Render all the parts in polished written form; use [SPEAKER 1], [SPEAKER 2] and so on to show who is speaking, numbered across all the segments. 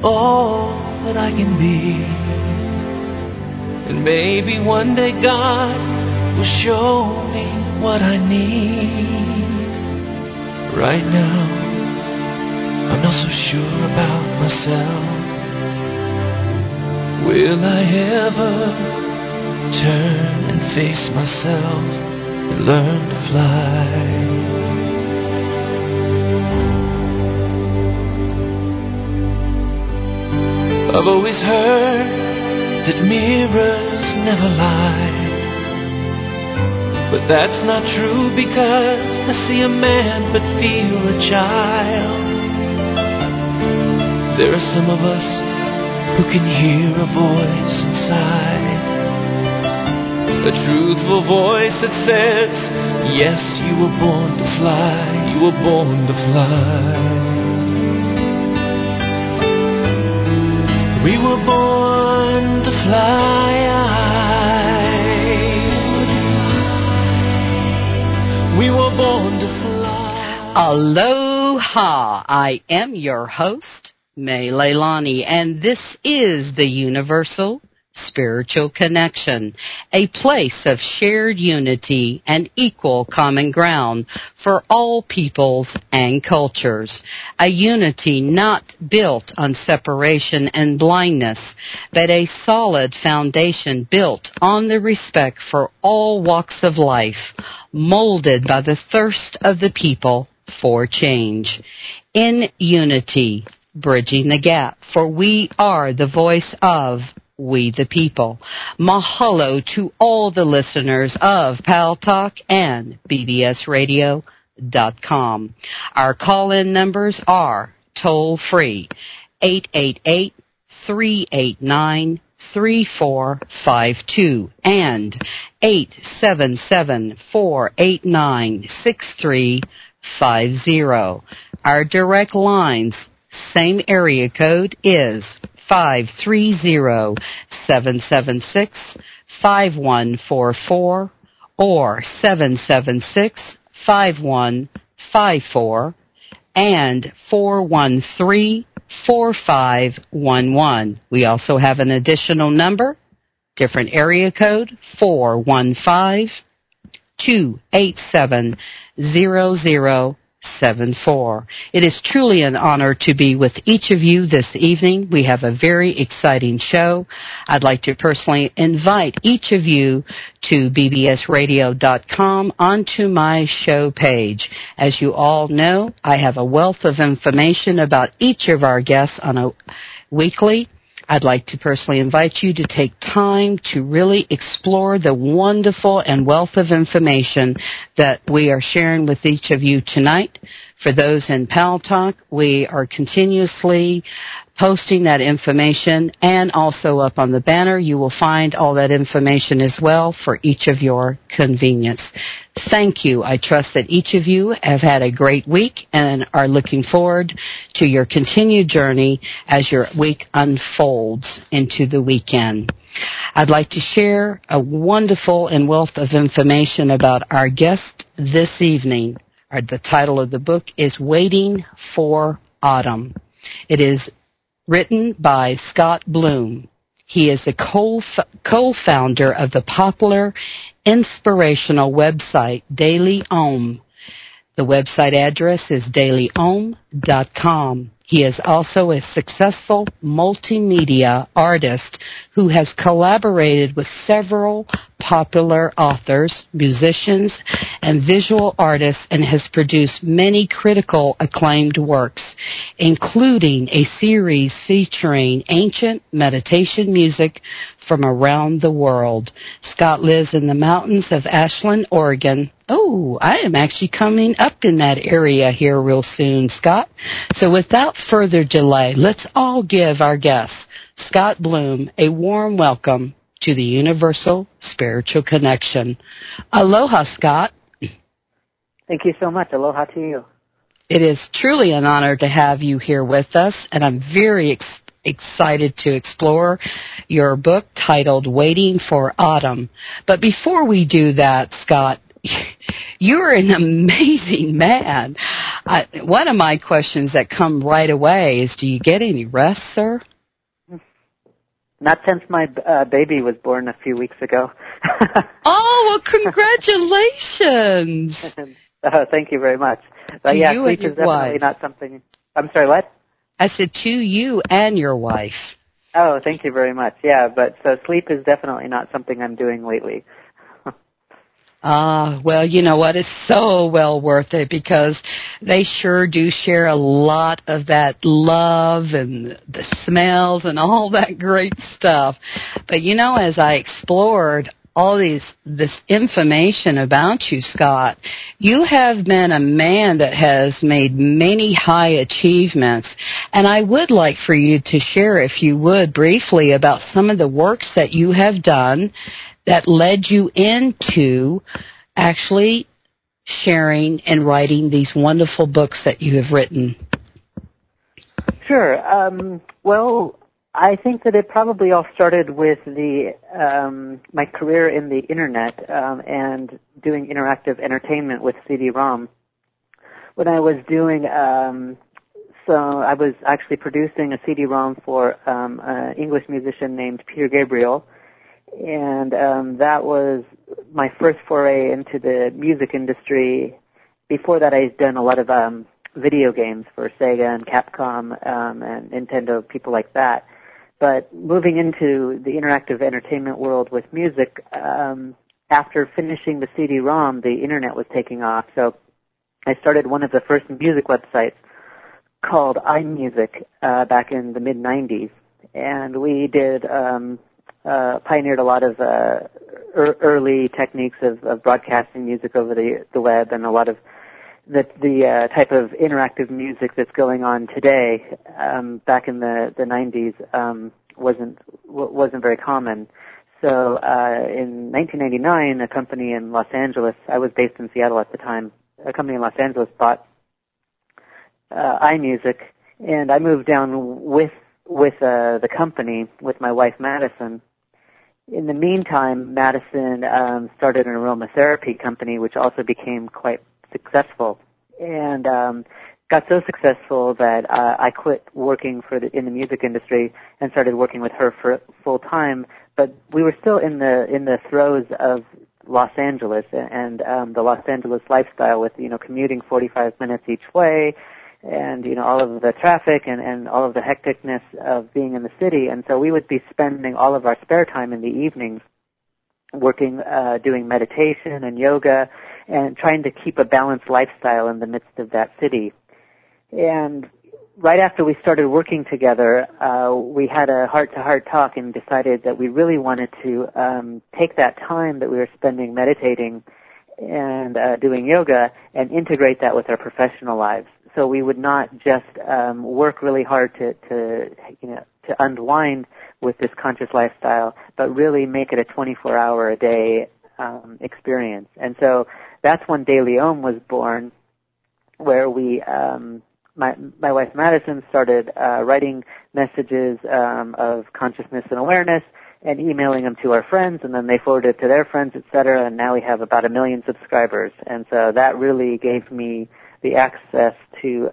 [SPEAKER 1] all that I can be. And maybe one day God will show me what I need. Right now, I'm not so sure about myself. Will I ever turn and face myself and learn to fly? I've always heard that mirrors never lie, but that's not true, because I see a man but feel a child. There are some of us who can hear a voice inside, a truthful voice that says, yes, you were born to fly, you were born to fly. We were born to fly. We were born to fly.
[SPEAKER 2] Aloha. I am your host, May Leilani, and this is the Universal Spiritual Connection, a place of shared unity and equal common ground for all peoples and cultures, a unity not built on separation and blindness, but a solid foundation built on the respect for all walks of life, molded by the thirst of the people for change. In unity, bridging the gap, for we are the voice of we the people. Mahalo to all the listeners of Pal Talk and bbsradio.com. Our call-in numbers are toll-free 888-389-3452 and 877-489-6350. Our direct lines, same area code, is 530-776-5144 or 776-5154 and 413-4511. We also have an additional number, different area code, 415-287-0074. It is truly an honor to be with each of you this evening. We have a very exciting show. I'd like to personally invite each of you to bbsradio.com onto my show page. As you all know, I have a wealth of information about each of our guests on a weekly. I'd like to personally invite you to take time to really explore the wonderful and wealth of information that we are sharing with each of you tonight. For those in Pal Talk, we are continuously posting that information, and also up on the banner you will find all that information as well for each of your convenience. Thank you. I trust that each of you have had a great week and are looking forward to your continued journey as your week unfolds into the weekend. I'd like to share a wonderful and wealth of information about our guest this evening. The title of the book is Waiting for Autumn. It is written by Scott Bloom. He is the co-founder of the popular inspirational website Daily Om. The website address is dailyom.com. He is also a successful multimedia artist who has collaborated with several popular authors, musicians, and visual artists, and has produced many critical acclaimed works, including a series featuring ancient meditation music from around the world. Scott lives in the mountains of Ashland, Oregon. Oh, I am actually coming up in that area here real soon, Scott. So without further delay, let's all give our guest, Scott Bloom, a warm welcome to the Universal Spiritual Connection. Aloha, Scott.
[SPEAKER 3] Thank you so much. Aloha to you.
[SPEAKER 2] It is truly an honor to have you here with us, and I'm very excited to explore your book titled Waiting for Autumn. But before we do that, Scott, you're an amazing man. One of my questions that come right away is, do you get any rest, sir?
[SPEAKER 3] Not since my baby was born a few weeks ago.
[SPEAKER 2] Oh, well, congratulations.
[SPEAKER 3] Thank you very much. But
[SPEAKER 2] To
[SPEAKER 3] sleep is definitely not something... I'm sorry, what?
[SPEAKER 2] I said to you and your wife.
[SPEAKER 3] Oh, thank you very much. Yeah, but so sleep is definitely not something I'm doing lately.
[SPEAKER 2] Well, you know what? It's so well worth it because they sure do share a lot of that love and the smells and all that great stuff. But, you know, as I explored all this information about you, Scott, you have been a man that has made many high achievements. And I would like for you to share, if you would, briefly about some of the works that you have done that led you into actually sharing and writing these wonderful books that you have written.
[SPEAKER 3] Sure. Well, I think that it probably all started with my career in the internet and doing interactive entertainment with CD-ROM. When I was doing, so I was actually producing a CD-ROM for an English musician named Peter Gabriel. And that was my first foray into the music industry. Before that, I had done a lot of video games for Sega and Capcom and Nintendo, people like that. But moving into the interactive entertainment world with music, after finishing the CD-ROM, the internet was taking off. So I started one of the first music websites called iMusic back in the mid-'90s. And we did... pioneered a lot of early techniques of broadcasting music over the web, and a lot of the type of interactive music that's going on today. Back in the 90s, wasn't very common. So in 1999, a company in Los Angeles, I was based in Seattle at the time, a company in Los Angeles bought iMusic, and I moved down with the company with my wife Madison. In the meantime, Madison started an aromatherapy company, which also became quite successful, and got so successful that I quit working in the music industry and started working with her for full time. But we were still in the throes of Los Angeles and the Los Angeles lifestyle, with commuting 45 minutes each way, and all of the traffic and all of the hecticness of being in the city. And so we would be spending all of our spare time in the evenings working, doing meditation and yoga, and trying to keep a balanced lifestyle in the midst of that city. And right after we started working together, we had a heart-to-heart talk and decided that we really wanted to take that time that we were spending meditating and doing yoga and integrate that with our professional lives. So we would not just work really hard to unwind with this conscious lifestyle, but really make it a 24-hour-a-day experience. And so that's when De Leon was born, where we, my wife Madison started writing messages of consciousness and awareness and emailing them to our friends, and then they forwarded it to their friends, etc. And now we have about 1 million subscribers. And so that really gave me the access to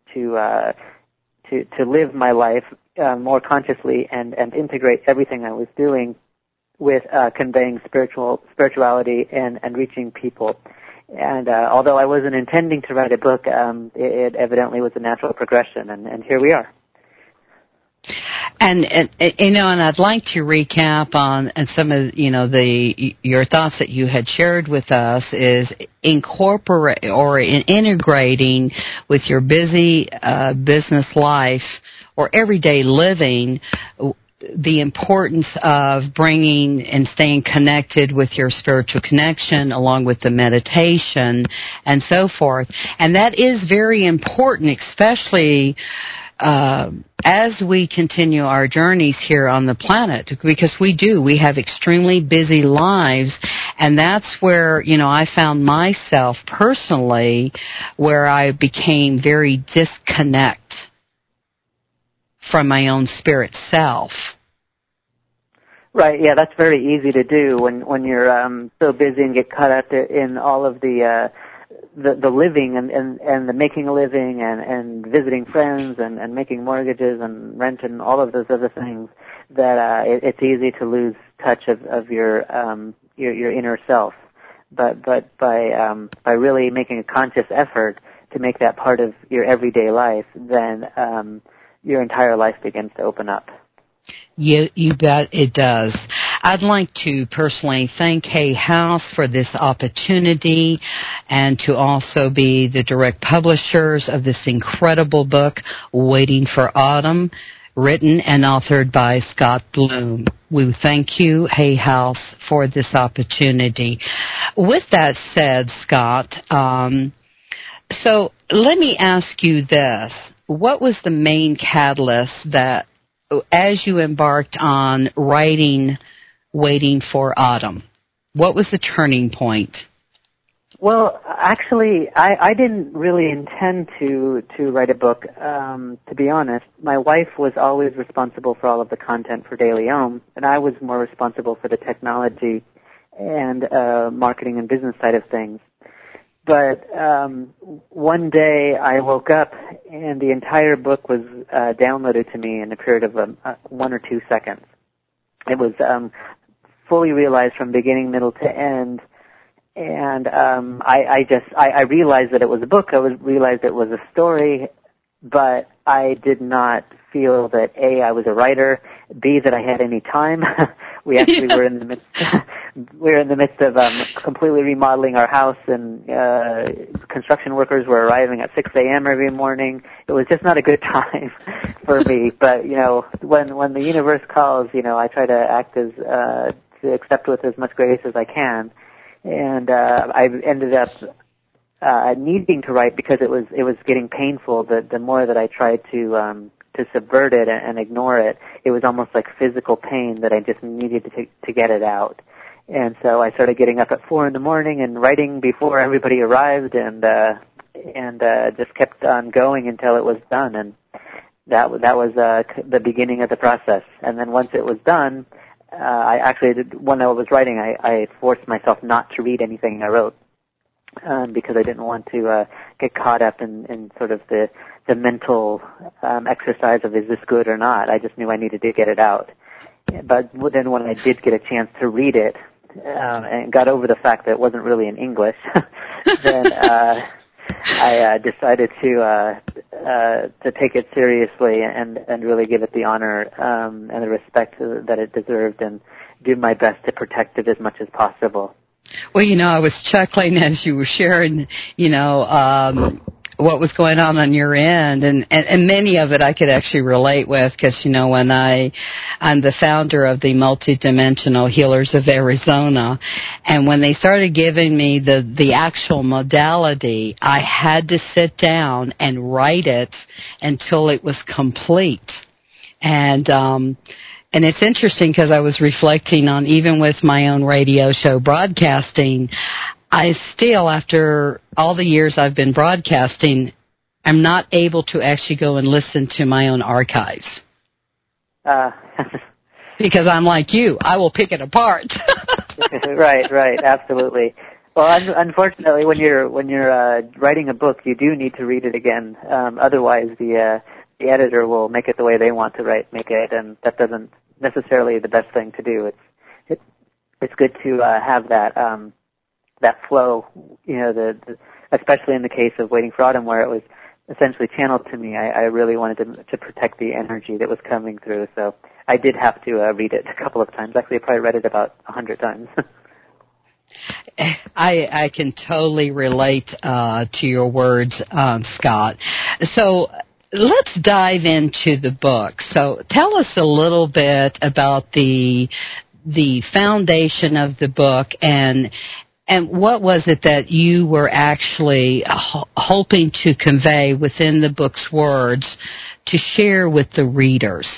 [SPEAKER 3] live my life more consciously and integrate everything I was doing with conveying spirituality and reaching people. And although I wasn't intending to write a book, it evidently was a natural progression, and here we are.
[SPEAKER 2] And I'd like to recap on some of your thoughts that you had shared with us is integrating with your busy business life or everyday living the importance of bringing and staying connected with your spiritual connection along with the meditation and so forth. And that is very important, especially as we continue our journeys here on the planet, because we have extremely busy lives, and that's where, I found myself personally where I became very disconnect from my own spirit self.
[SPEAKER 3] Right, yeah, that's very easy to do when you're so busy and get caught up in all of the the living and the making a living and visiting friends and making mortgages and rent and all of those other things, that it's easy to lose touch of your inner self. But by really making a conscious effort to make that part of your everyday life, then your entire life begins to open up.
[SPEAKER 2] You bet it does. I'd like to personally thank Hay House for this opportunity and to also be the direct publishers of this incredible book, Waiting for Autumn, written and authored by Scott Bloom. We thank you, Hay House, for this opportunity. With that said, Scott, so let me ask you this. What was the main catalyst that, as you embarked on writing Waiting for Autumn, what was the turning point?
[SPEAKER 3] Well, actually, I didn't really intend to write a book, to be honest. My wife was always responsible for all of the content for Daily Om, and I was more responsible for the technology and marketing and business side of things. But one day I woke up and the entire book was downloaded to me in a period of 1 or 2 seconds. It was fully realized from beginning, middle to end, and I realized that it was a book. I realized it was a story, but I did not feel that A, I was a writer, B, that I had any time. We actually were in the midst of completely remodeling our house, and construction workers were arriving at 6 a.m. every morning. It was just not a good time for me. But when the universe calls, I try to act as to accept with as much grace as I can. And I ended up needing to write because it was getting painful. The more that I tried to subvert it and ignore it, it was almost like physical pain that I just needed to get it out. And so I started getting up at 4 a.m. and writing before everybody arrived, and just kept on going until it was done. And that was the beginning of the process. And then once it was done, when I was writing, I forced myself not to read anything I wrote, because I didn't want to get caught up in sort of the mental exercise of, is this good or not? I just knew I needed to get it out. But then when I did get a chance to read it, and got over the fact that it wasn't really in English, then I decided to take it seriously and really give it the honor and the respect that it deserved, and do my best to protect it as much as possible.
[SPEAKER 2] Well, I was chuckling as you were sharing, what was going on your end, and many of it I could actually relate with, because, when I'm the founder of the Multidimensional Healers of Arizona, and when they started giving me the actual modality, I had to sit down and write it until it was complete. And it's interesting because I was reflecting on, even with my own radio show broadcasting, I still, after all the years I've been broadcasting, I'm not able to actually go and listen to my own archives. Because I'm like you, I will pick it apart.
[SPEAKER 3] Right, absolutely. Well, unfortunately, when you're writing a book, you do need to read it again. Otherwise, the editor will make it the way they want to make it, and that doesn't necessarily the best thing to do. It's good to have that flow, especially in the case of Waiting for Autumn, where it was essentially channeled to me. I really wanted to protect the energy that was coming through, so I did have to read it a couple of times. Actually, I probably read it about 100 times.
[SPEAKER 2] I can totally relate to your words, Scott. So let's dive into the book. So tell us a little bit about the foundation of the book, and what was it that you were actually hoping to convey within the book's words to share with the readers?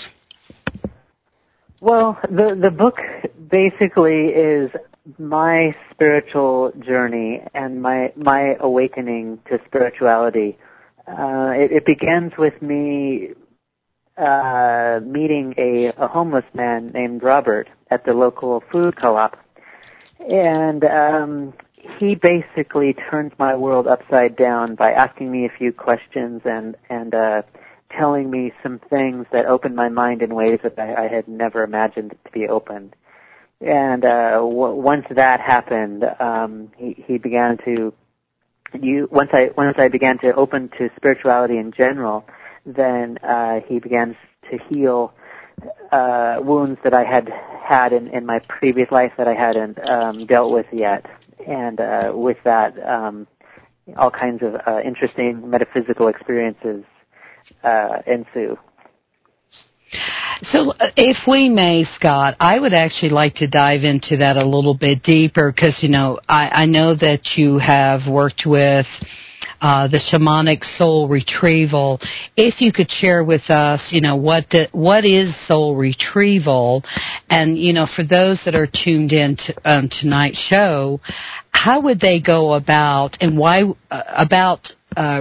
[SPEAKER 3] Well, the book basically is my spiritual journey and my awakening to spirituality. It begins with me meeting a homeless man named Robert at the local food co-op. And he basically turned my world upside down by asking me a few questions and telling me some things that opened my mind in ways that I had never imagined to be opened. And once that happened, he began to once I began to open to spirituality in general, then he began to heal wounds that I had in my previous life that I hadn't dealt with yet. And with that, all kinds of interesting metaphysical experiences ensue.
[SPEAKER 2] So if we may, Scott, I would actually like to dive into that a little bit deeper because, I know that you have worked with the shamanic soul retrieval. If you could share with us, what is soul retrieval? And, for those that are tuned in to tonight's show, how would they go about and why about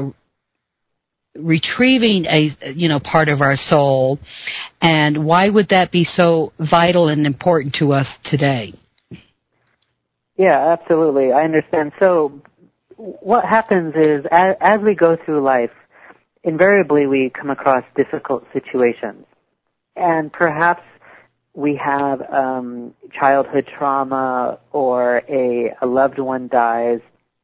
[SPEAKER 2] retrieving a part of our soul, and why would that be so vital and important to us today?
[SPEAKER 3] Yeah, absolutely. I understand. So what happens is as we go through life, invariably we come across difficult situations. And perhaps we have childhood trauma or a loved one dies.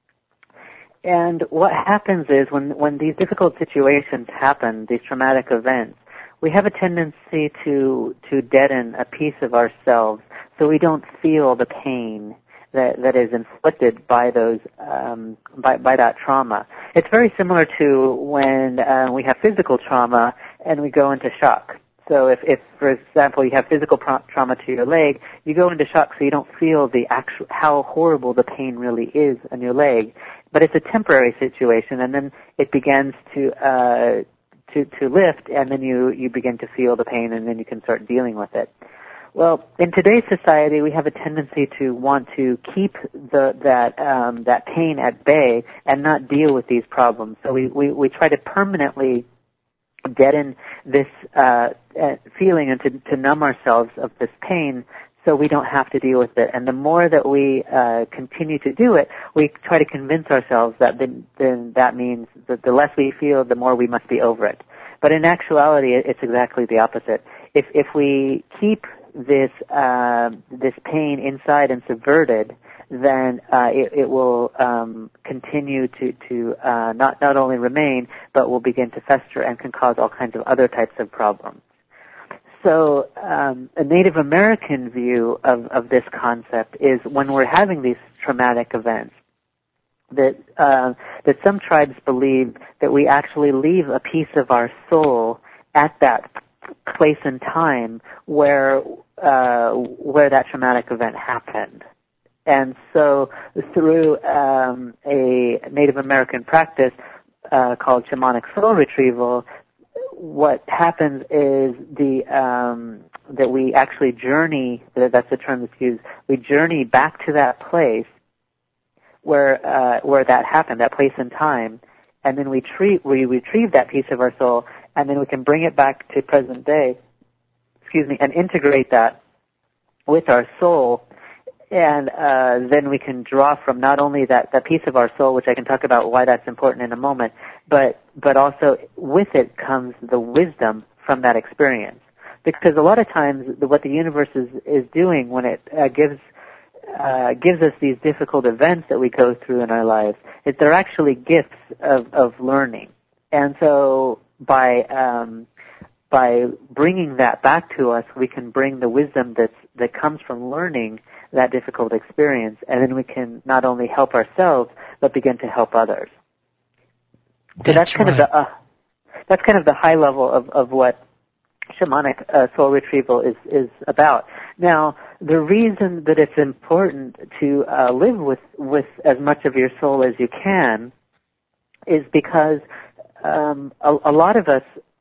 [SPEAKER 3] And what happens is when these difficult situations happen, these traumatic events, we have a tendency to deaden a piece of ourselves so we don't feel the pain that is inflicted by those by that trauma. It's very similar to when we have physical trauma and we go into shock. So if for example, you have physical trauma to your leg, you go into shock so you don't feel how horrible the pain really is on your leg. But it's a temporary situation, and then it begins to lift, and then you begin to feel the pain, and then you can start dealing with it. Well, in today's society, we have a tendency to want to keep that pain at bay and not deal with these problems. So we try to permanently deaden this feeling and to numb ourselves of this pain so we don't have to deal with it. And the more that we continue to do it, we try to convince ourselves that then that means that the less we feel, the more we must be over it. But in actuality, it's exactly the opposite. If we keep this pain inside and subverted, then it will continue to not only remain, but will begin to fester and can cause all kinds of other types of problems. So a Native American view of this concept is when we're having these traumatic events, that some tribes believe that we actually leave a piece of our soul at that place and time where that traumatic event happened. And so through a Native American practice called shamanic soul retrieval, what happens is that we actually journey, that's the term that's used, we journey back to that place where that happened, that place and time, and then we retrieve that piece of our soul, and then we can bring it back to present day, and integrate that with our soul, and then we can draw from not only that piece of our soul, which I can talk about why that's important in a moment, but also with it comes the wisdom from that experience. Because a lot of times what the universe is doing when it gives us these difficult events that we go through in our lives, is they're actually gifts of learning. And so by bringing that back to us, we can bring the wisdom that comes from learning that difficult experience, and then we can not only help ourselves, but begin to help others. So that's kind of the high level of what shamanic soul retrieval is about. Now, the reason that it's important to live with as much of your soul as you can is because a lot of us,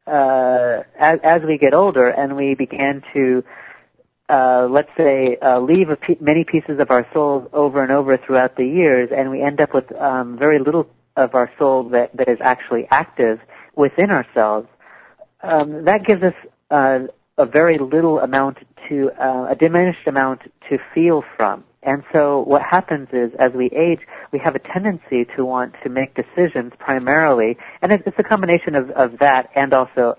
[SPEAKER 3] as we get older and we begin to let's say, leave many pieces of our souls over and over throughout the years, and we end up with very little of our soul that is actually active within ourselves. That gives us a very little amount a diminished amount to feel from. And so what happens is, as we age, we have a tendency to want to make decisions primarily, and it's a combination of that and also,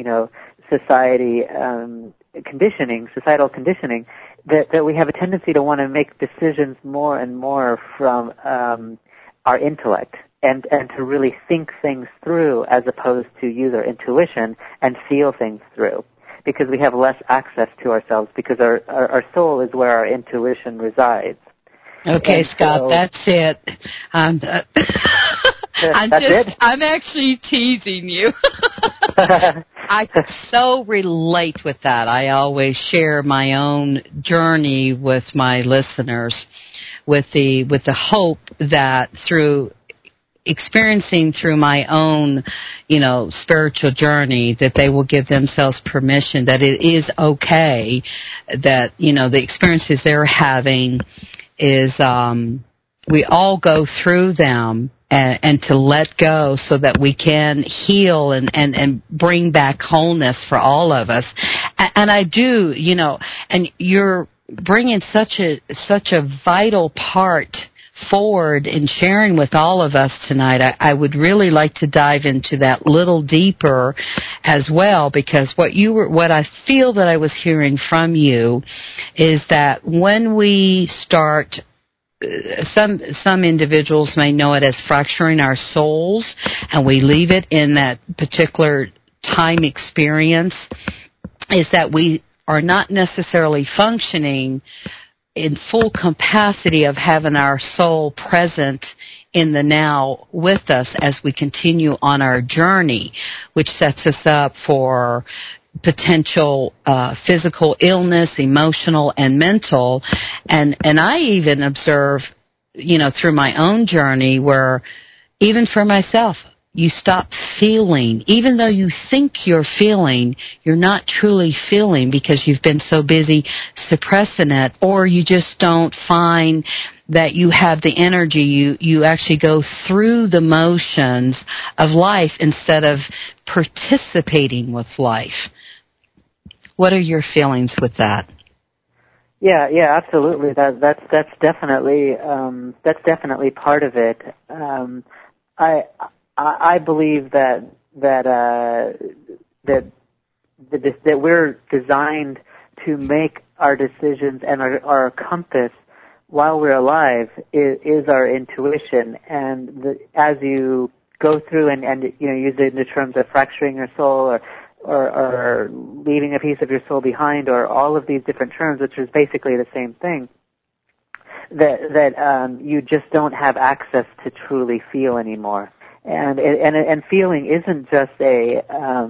[SPEAKER 3] societal conditioning, that we have a tendency to want to make decisions more and more from our intellect, and to really think things through as opposed to use our intuition and feel things through, because we have less access to ourselves, because our soul is where our intuition resides.
[SPEAKER 2] Okay,
[SPEAKER 3] and
[SPEAKER 2] Scott,
[SPEAKER 3] so,
[SPEAKER 2] that's it. I'm actually teasing you. I so relate with that. I always share my own journey with my listeners with the hope that through experiencing through my own, spiritual journey, that they will give themselves permission that it is okay, that, the experiences they're having is, we all go through them, and to let go so that we can heal and bring back wholeness for all of us. And I do, and you're bringing such a vital part forward in sharing with all of us tonight. I would really like to dive into that little deeper as well, because what I feel that I was hearing from you is that when we start, some individuals may know it as fracturing our souls, and we leave it in that particular time experience, is that we are not necessarily functioning in full capacity of having our soul present in the now with us as we continue on our journey, which sets us up for potential physical illness, emotional and mental. And I even observe, through my own journey, where even for myself, you stop feeling. Even though you think you're feeling, you're not truly feeling because you've been so busy suppressing it, or you just don't find that you have the energy. You actually go through the motions of life instead of participating with life. What are your feelings with that?
[SPEAKER 3] Yeah, absolutely. That's definitely part of it. I believe that we're designed to make our decisions, and our compass while we're alive is our intuition. And as you go through and use it in the terms of fracturing your soul or leaving a piece of your soul behind, or all of these different terms, which is basically the same thing, that you just don't have access to truly feel anymore. And feeling isn't just a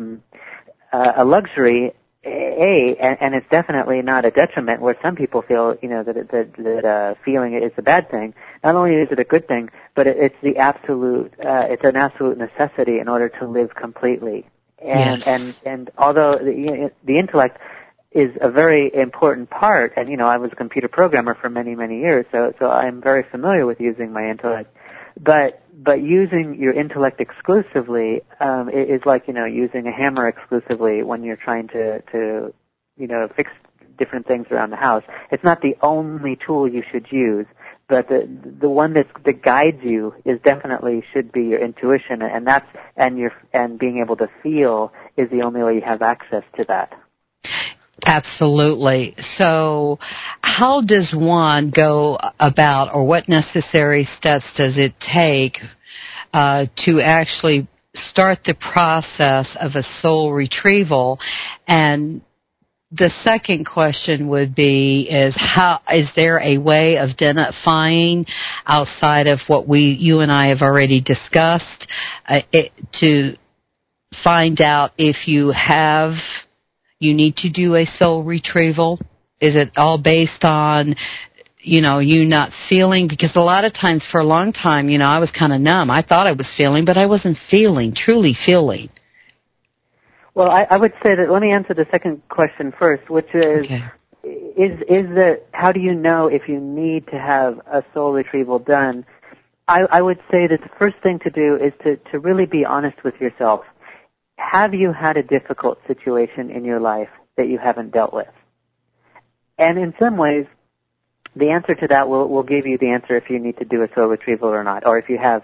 [SPEAKER 3] luxury, and it's definitely not a detriment, where some people feel, that feeling is a bad thing. Not only is it a good thing, but it's an absolute necessity in order to live completely. And
[SPEAKER 2] yes.
[SPEAKER 3] and although the intellect is a very important part, and I was a computer programmer for many, many years, so I'm very familiar with using my intellect. But using your intellect exclusively is like using a hammer exclusively when you're trying to fix different things around the house. It's not the only tool you should use, but the one that guides you should be your intuition, and being able to feel is the only way you have access to that.
[SPEAKER 2] Absolutely. So how does one go about, or what necessary steps does it take to actually start the process of a soul retrieval? And the second question would be is there a way of identifying outside of what you and I have already discussed to find out if you need to do a soul retrieval? Is it all based on, you not feeling? Because a lot of times, for a long time, I was kind of numb. I thought I was feeling, but I wasn't truly feeling.
[SPEAKER 3] Well, I would say that, let me answer the second question first, which is,
[SPEAKER 2] okay.
[SPEAKER 3] How do you know if you need to have a soul retrieval done? I would say that the first thing to do is to really be honest with yourself. Have you had a difficult situation in your life that you haven't dealt with? And in some ways, the answer to that will give you the answer if you need to do a soul retrieval or not, or if you have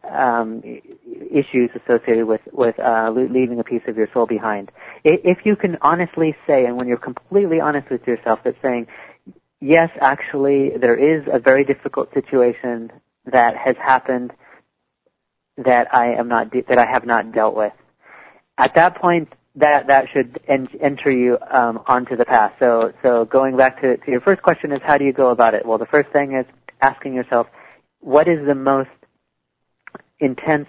[SPEAKER 3] issues associated with leaving a piece of your soul behind. If you can honestly say, and when you're completely honest with yourself, that's saying, yes, actually, there is a very difficult situation that has happened that I have not dealt with. At that point, that should enter you onto the path. So going back to your first question is, how do you go about it? Well, the first thing is asking yourself, what is the most intense,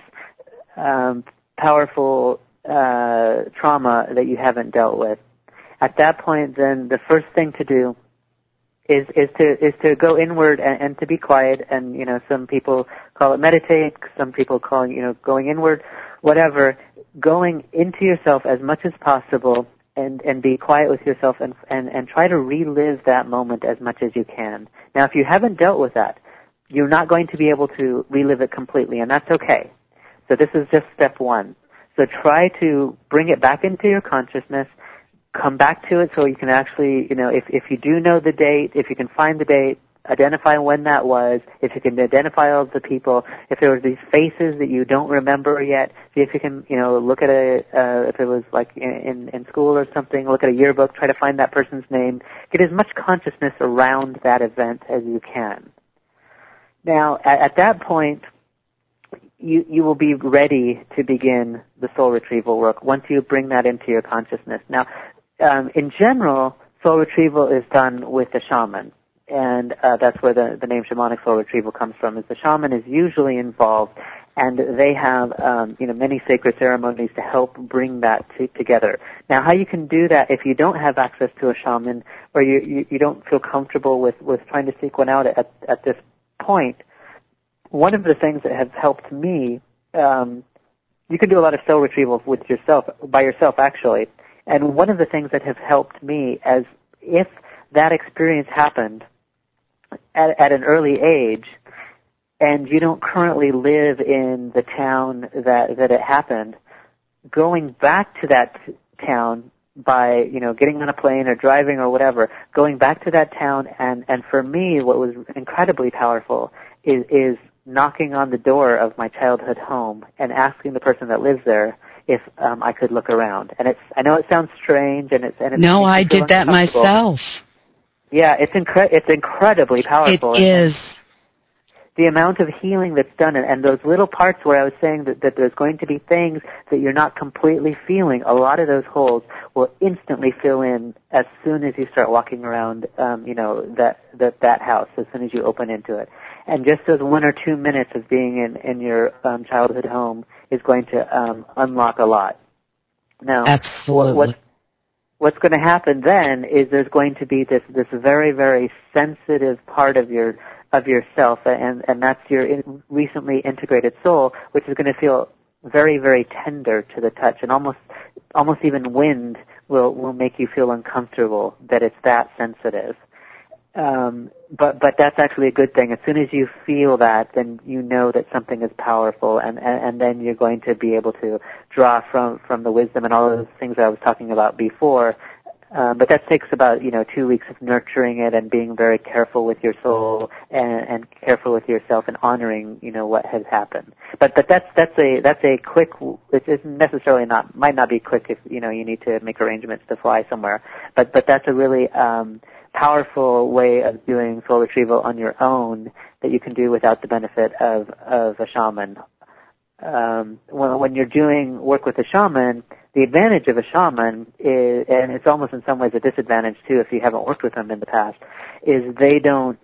[SPEAKER 3] powerful trauma that you haven't dealt with? At that point, then the first thing to do is to go inward and to be quiet. And some people call it meditate, some people call it going inward, whatever. Going into yourself as much as possible and be quiet with yourself and try to relive that moment as much as you can. Now, if you haven't dealt with that, you're not going to be able to relive it completely, and that's okay. So this is just step one. So try to bring it back into your consciousness, come back to it so you can actually, if you do know the date, if you can find the date, identify when that was, if you can identify all of the people, if there were these faces that you don't remember yet, see if you can, look at if it was like in school or something, look at a yearbook, try to find that person's name, get as much consciousness around that event as you can. Now, at that point, you will be ready to begin the soul retrieval work once you bring that into your consciousness. Now, in general, soul retrieval is done with a shaman. And that's where the name shamanic soul retrieval comes from, is the shaman is usually involved, and they have many sacred ceremonies to help bring that together. Now, how you can do that if you don't have access to a shaman, or you don't feel comfortable with trying to seek one out at this point, one of the things that has helped me, you can do a lot of soul retrieval by yourself actually, and one of the things that have helped me, as if that experience happened at an early age, and you don't currently live in the town that it happened, going back to that town by, getting on a plane or driving or whatever, going back to that town, and for me, what was incredibly powerful is knocking on the door of my childhood home and asking the person that lives there if I could look around. And I know it sounds strange, and it's
[SPEAKER 2] no, I did that myself.
[SPEAKER 3] Yeah, it's incredibly powerful.
[SPEAKER 2] It is.
[SPEAKER 3] The amount of healing that's done, and those little parts where I was saying that there's going to be things that you're not completely feeling, a lot of those holes will instantly fill in as soon as you start walking around, that house, as soon as you open into it. And just those 1 or 2 minutes of being in your childhood home is going to unlock a lot. Now,
[SPEAKER 2] absolutely.
[SPEAKER 3] What's going to happen then is there's going to be this very, very sensitive part of yourself, and that's your recently integrated soul, which is going to feel very, very tender to the touch, and almost even wind will make you feel uncomfortable that it's that sensitive. But that's actually a good thing. As soon as you feel that, then you know that something is powerful, and then you're going to be able to draw from the wisdom and all of those things that I was talking about before. But that takes about 2 weeks of nurturing it and being very careful with your soul and careful with yourself and honoring what has happened. But that's a quick. It's necessarily might not be quick if you need to make arrangements to fly somewhere. But that's a really powerful way of doing soul retrieval on your own that you can do without the benefit of a shaman. When you're doing work with a shaman, the advantage of a shaman is, and it's almost in some ways a disadvantage too if you haven't worked with them in the past, is they're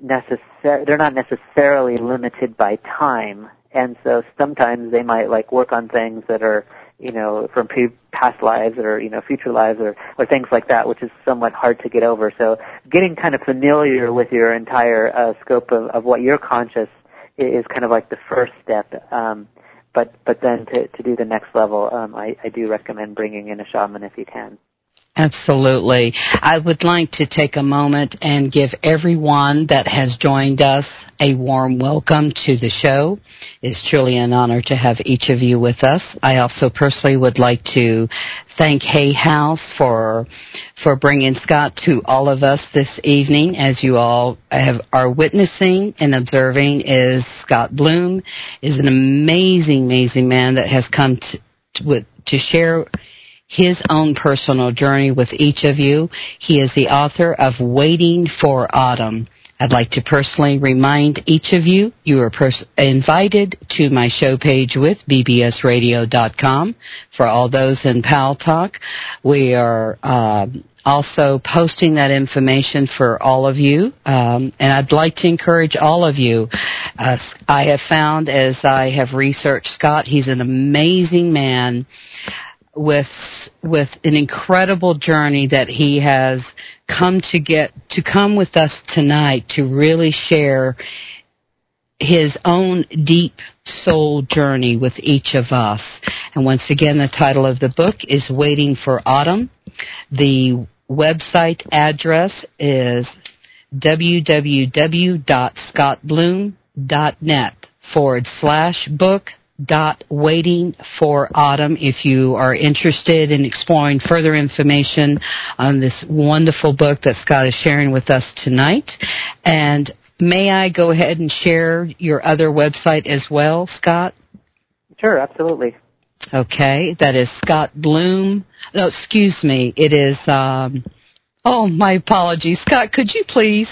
[SPEAKER 3] not necessarily limited by time, and so sometimes they might work on things that are from past lives or future lives or things like that, which is somewhat hard to get over. So getting kind of familiar with your entire scope of what you're conscious is kind of like the first step. But then to do the next level, I do recommend bringing in a shaman if you can.
[SPEAKER 2] Absolutely. I would like to take a moment and give everyone that has joined us a warm welcome to the show. It's truly an honor to have each of you with us. I also personally would like to thank Hay House for bringing Scott to all of us this evening. As you all are witnessing and observing, is Scott Bloom is an amazing, amazing man that has come to share his own personal journey with each of you. He is the author of Waiting for Autumn. I'd like to personally remind each of you, you are invited to my show page with bbsradio.com. For all those in Pal Talk, we are also posting that information for all of you. And I'd like to encourage all of you. I have found, as I have researched Scott, he's an amazing man with an incredible journey that he has come with us tonight to really share his own deep soul journey with each of us. And once again, the title of the book is Waiting for Autumn. The website address is www.scottbloom.net/book Waiting for Autumn if you are interested in exploring further information on this wonderful book that Scott is sharing with us tonight. And may I go ahead and share your other website as well, Scott?
[SPEAKER 3] Sure, absolutely.
[SPEAKER 2] Okay, that is Scott Bloom. No, excuse me. It is, my apologies. Scott, could you please?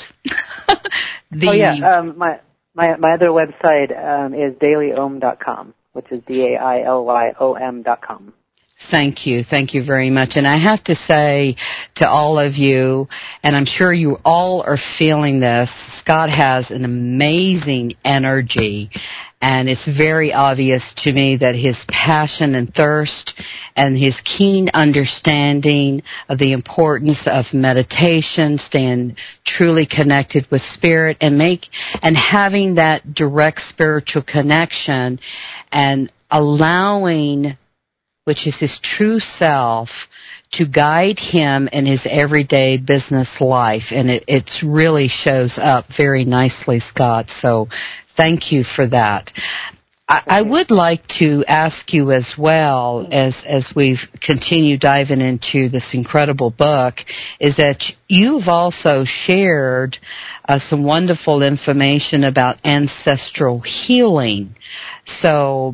[SPEAKER 3] My other website is dailyom.com, which is DAILYOM.com.
[SPEAKER 2] Thank you. Thank you very much. And I have to say to all of you, and I'm sure you all are feeling this, Scott has an amazing energy. And it's very obvious to me that his passion and thirst and his keen understanding of the importance of meditation, staying truly connected with spirit, and having that direct spiritual connection and allowing, which is his true self, to guide him in his everyday business life. And it really shows up very nicely, Scott. So thank you for that. I would like to ask you as well, as we've continued diving into this incredible book, is that you've also shared some wonderful information about ancestral healing. So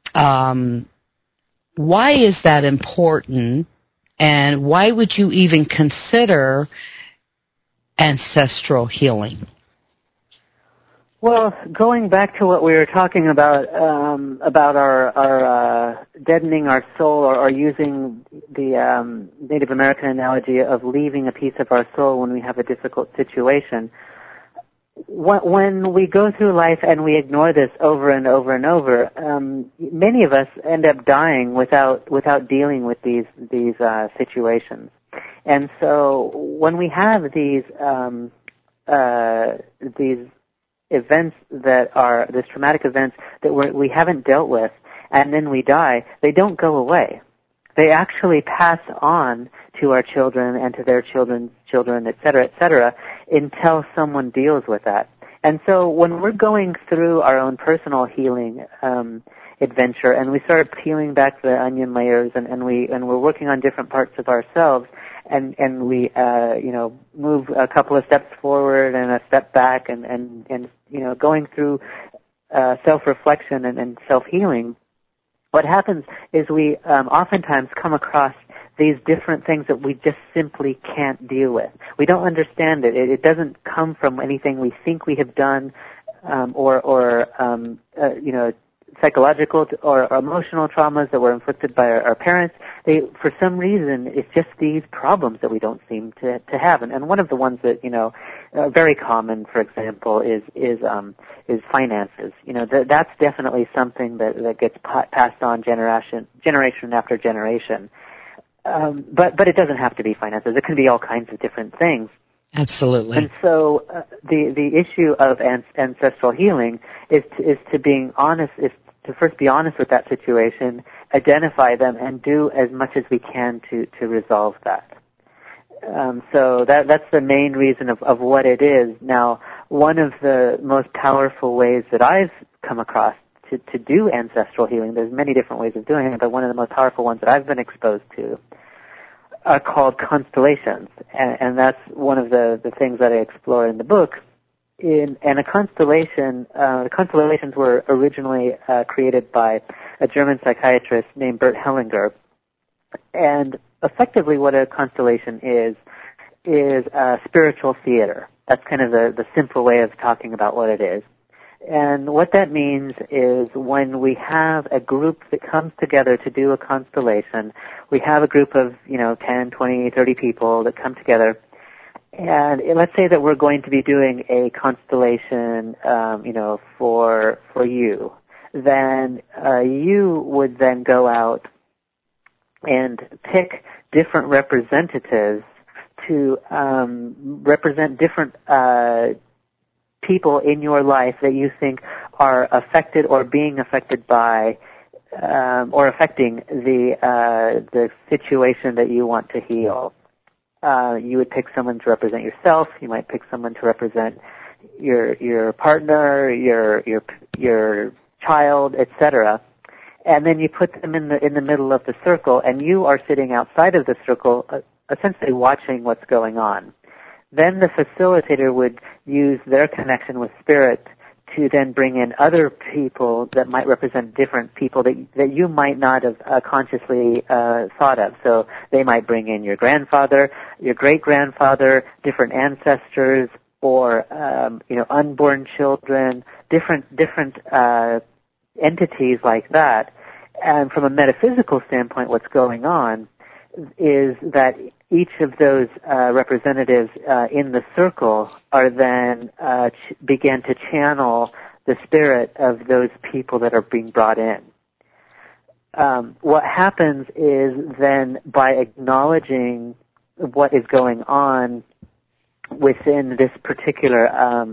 [SPEAKER 2] why is that important, and why would you even consider ancestral healing?
[SPEAKER 3] Well, going back to what we were talking about our deadening our soul, or using the Native American analogy of leaving a piece of our soul when we have a difficult situation. When we go through life and we ignore this over and over and over, many of us end up dying without dealing with these situations. And so when we have these events these traumatic events that we haven't dealt with, and then we die, they don't go away. They actually pass on to our children and to their children's children, et cetera, until someone deals with that. And so when we're going through our own personal healing adventure, and we start peeling back the onion layers, and we're working on different parts of ourselves, and we move a couple of steps forward and a step back, and going through self-reflection and self-healing, what happens is we oftentimes come across these different things that we just simply can't deal with. We don't understand it. It doesn't come from anything we think we have done, or psychological or emotional traumas that were inflicted by our parents. For some reason, it's just these problems that we don't seem to have. And one of the ones that, very common, for example, is finances. That's definitely something that gets passed on generation after generation. But it doesn't have to be finances. It can be all kinds of different things.
[SPEAKER 2] Absolutely.
[SPEAKER 3] And so the issue of ancestral healing is to being honest, is to first be honest with that situation, identify them, and do as much as we can to resolve that. So that's the main reason of what it is. Now, one of the most powerful ways that I've come across to do ancestral healing, there's many different ways of doing it, but one of the most powerful ones that I've been exposed to are called constellations. And that's one of the things that I explore in the book. And a constellation, the constellations were originally created by a German psychiatrist named Bert Hellinger. And effectively what a constellation is spiritual theater. That's kind of the simple way of talking about what it is. And what that means is when we have a group that comes together to do a constellation, we have a group of, 10, 20, 30 people that come together. And let's say that we're going to be doing a constellation, for you. Then you would then go out and pick different representatives to represent different people in your life that you think are affected or being affected by or affecting the situation that you want to heal. You would pick someone to represent yourself. You might pick someone to represent your partner, your child, etc. And then you put them in the middle of the circle, and you are sitting outside of the circle, essentially watching what's going on. Then the facilitator would use their connection with spirit to then bring in other people that might represent different people that you might not have consciously thought of. So they might bring in your grandfather, your great-grandfather, different ancestors, or unborn children, different entities like that. And from a metaphysical standpoint, what's going on is that each of those representatives in the circle are then begin to channel the spirit of those people that are being brought in. What happens is then by acknowledging what is going on within this particular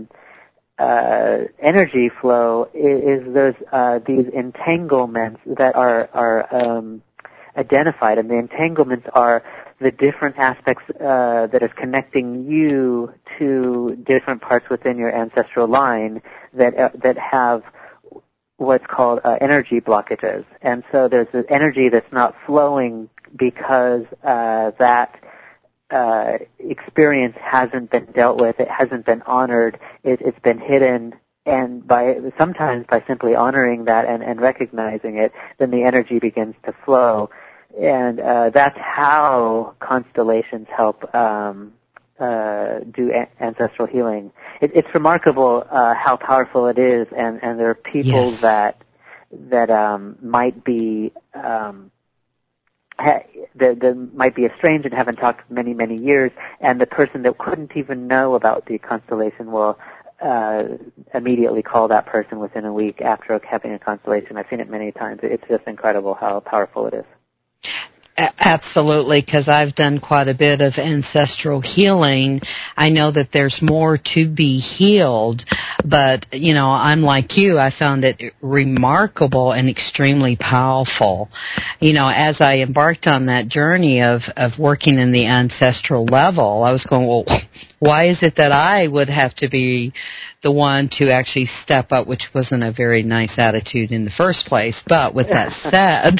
[SPEAKER 3] energy flow is these entanglements that are identified, and the entanglements are the different aspects that is connecting you to different parts within your ancestral line that have what's called energy blockages. And so there's this energy that's not flowing because that experience hasn't been dealt with, it hasn't been honored, it's been hidden. And sometimes by simply honoring that and recognizing it, then the energy begins to flow. And that's how constellations help do ancestral healing. It's remarkable how powerful it is, and there are people that might be that might be estranged and haven't talked for many, many years, and the person that couldn't even know about the constellation will immediately call that person within a week after having a constellation. I've seen it many times. It's just incredible how powerful it is.
[SPEAKER 2] Absolutely, because I've done quite a bit of ancestral healing. I know that there's more to be healed, but, I'm like you. I found it remarkable and extremely powerful. As I embarked on that journey of working in the ancestral level, I was going, well, why is it that I would have to be the one to actually step up, which wasn't a very nice attitude in the first place. But with that said,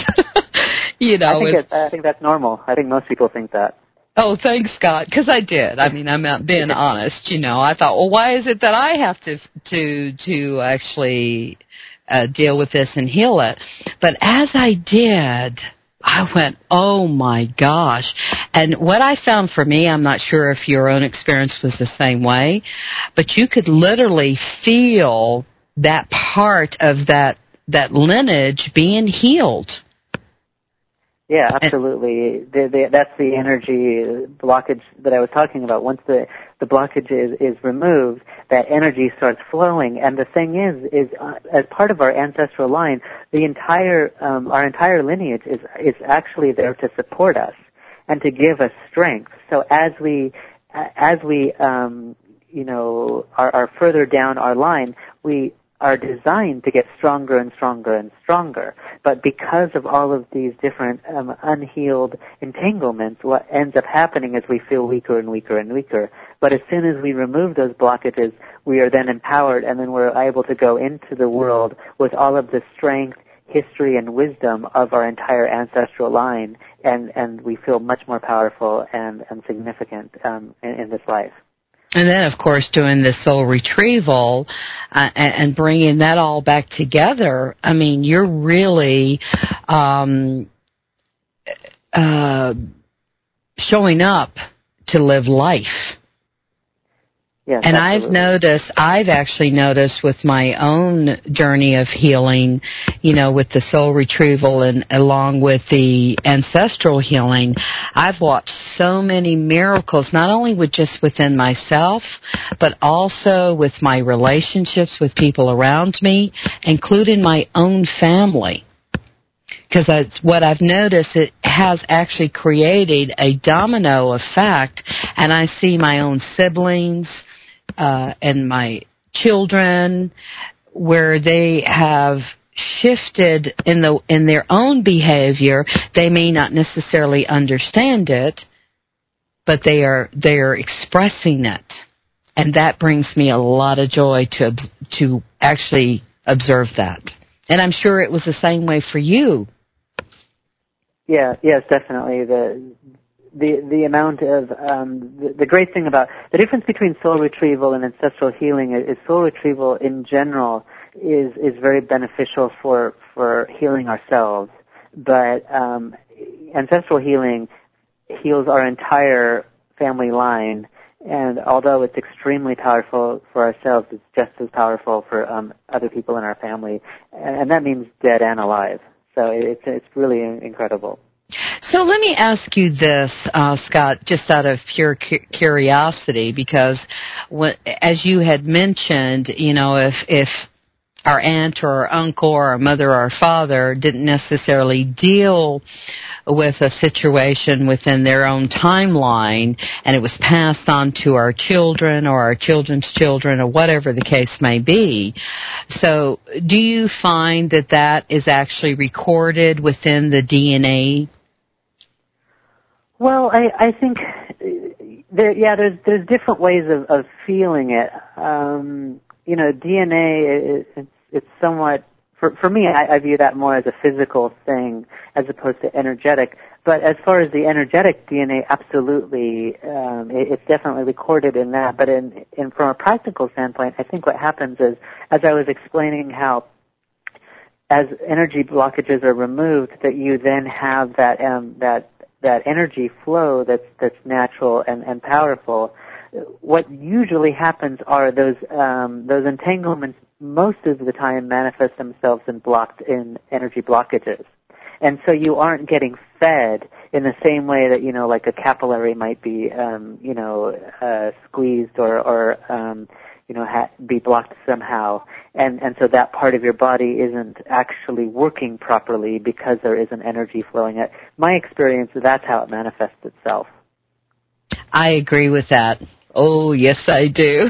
[SPEAKER 3] I think that's normal. I think most people think that.
[SPEAKER 2] Oh, thanks, Scott, because I did. I mean, I'm not being honest. I thought, well, why is it that I have to actually deal with this and heal it? But as I did, I went, oh my gosh. And what I found for me, I'm not sure if your own experience was the same way, but you could literally feel that part of that lineage being healed.
[SPEAKER 3] Yeah, absolutely. That's the energy blockage that I was talking about. Once the blockage is removed, that energy starts flowing. And the thing is as part of our ancestral line, our entire lineage is actually there to support us and to give us strength. So as we are further down our line, are designed to get stronger and stronger and stronger. But because of all of these different unhealed entanglements, what ends up happening is we feel weaker and weaker and weaker. But as soon as we remove those blockages, we are then empowered, and then we're able to go into the world with all of the strength, history, and wisdom of our entire ancestral line, and we feel much more powerful and significant in this life.
[SPEAKER 2] And then, of course, doing the soul retrieval and bringing that all back together, I mean, you're really showing up to live life.
[SPEAKER 3] Yes,
[SPEAKER 2] and
[SPEAKER 3] absolutely.
[SPEAKER 2] I've actually noticed with my own journey of healing, you know, with the soul retrieval and along with the ancestral healing, I've watched so many miracles, not only within myself, but also with my relationships with people around me, including my own family. Because what I've noticed, it has actually created a domino effect, and I see my own siblings and my children where they have shifted in their own behavior. They may not necessarily understand it, but they are expressing it, and that brings me a lot of joy to actually observe that. And I'm sure it was the same way for you.
[SPEAKER 3] Yeah, yes, definitely. The amount of the great thing about the difference between soul retrieval and ancestral healing is soul retrieval in general is very beneficial for healing ourselves, but ancestral healing heals our entire family line. And although it's extremely powerful for ourselves, it's just as powerful for other people in our family, and that means dead and alive. So it's really incredible.
[SPEAKER 2] So let me ask you this, Scott, just out of pure curiosity, because as you had mentioned, you know, if our aunt or our uncle or our mother or our father didn't necessarily deal with a situation within their own timeline, and it was passed on to our children or our children's children or whatever the case may be. So do you find that is actually recorded within the DNA?
[SPEAKER 3] Well, I think there's different ways of feeling it. You know, DNA, it's somewhat, for me, I view that more as a physical thing as opposed to energetic. But as far as the energetic DNA, absolutely, it's definitely recorded in that. But from a practical standpoint, I think what happens is, as I was explaining how as energy blockages are removed, that you then have that energy flow that's natural and powerful. What usually happens are those entanglements most of the time manifest themselves in energy blockages. And so you aren't getting fed in the same way that, you know, like a capillary might be, squeezed or be blocked somehow. And so that part of your body isn't actually working properly because there isn't energy flowing. My experience, that's how it manifests itself.
[SPEAKER 2] I agree with that. Oh, yes, I do.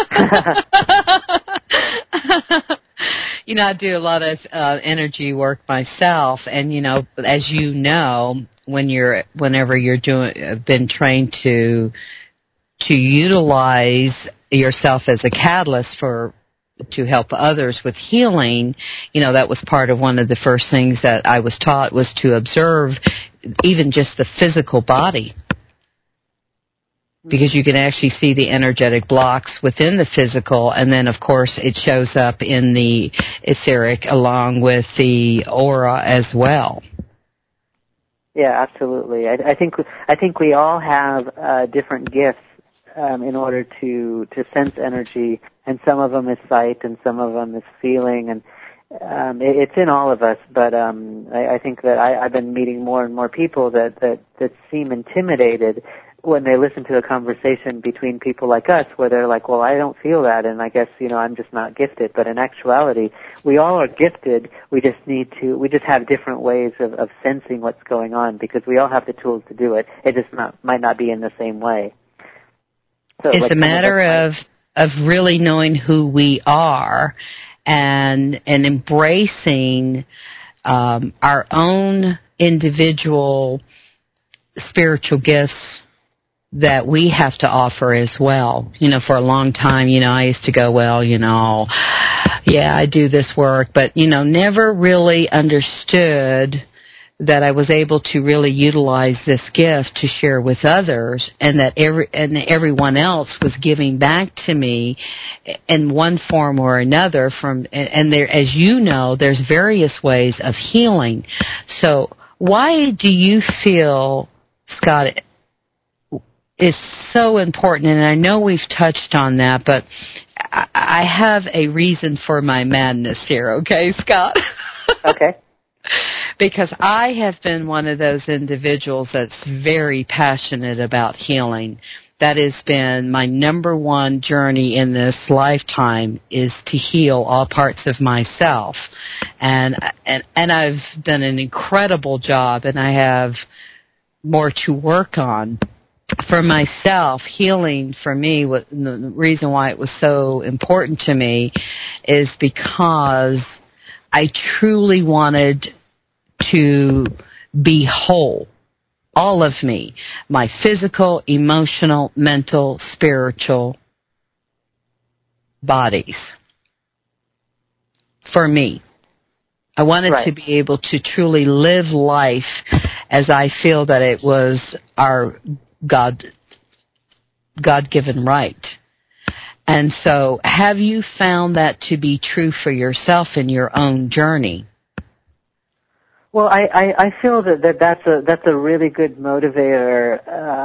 [SPEAKER 2] You know, I do a lot of energy work myself, and you know, as you know, whenever you're been trained to utilize yourself as a catalyst to help others with healing, you know, that was part of one of the first things that I was taught was to observe even just the physical body. Because you can actually see the energetic blocks within the physical, and then, of course, it shows up in the etheric along with the aura as well.
[SPEAKER 3] Yeah, absolutely. I think we all have different gifts in order to sense energy, and some of them is sight, and some of them is feeling, and it's in all of us. But I think that I've been meeting more and more people that seem intimidated when they listen to a conversation between people like us, where they're like, well, I don't feel that, and I guess, you know, I'm just not gifted. But in actuality, we all are gifted. We just have different ways of sensing what's going on, because we all have the tools to do it. It just might not be in the same way. So,
[SPEAKER 2] it's a matter of really knowing who we are and embracing our own individual spiritual gifts that we have to offer as well. For a long time, I used to go, well, yeah, I do this work, but, never really understood that I was able to really utilize this gift to share with others, and that everyone else was giving back to me in one form or another. And there, as you know, there's various ways of healing. So why do you feel, Scott, is so important? And I know we've touched on that, but I have a reason for my madness here, okay, Scott?
[SPEAKER 3] Okay.
[SPEAKER 2] Because I have been one of those individuals that's very passionate about healing. That has been my number one journey in this lifetime, is to heal all parts of myself. And I've done an incredible job, and I have more to work on. For myself, healing for me, the reason why it was so important to me is because I truly wanted to be whole, all of me, my physical, emotional, mental, spiritual bodies. For me, I wanted to be able to truly live life as I feel that it was our God-given right. And so, have you found that to be true for yourself in your own journey?
[SPEAKER 3] Well, I feel that's a really good motivator.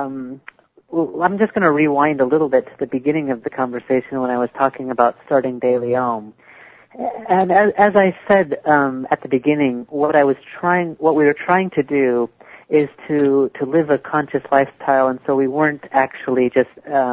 [SPEAKER 3] I'm just going to rewind a little bit to the beginning of the conversation when I was talking about starting Daily Om. And as I said at the beginning, what we were trying to do is to live a conscious lifestyle, and so we weren't actually just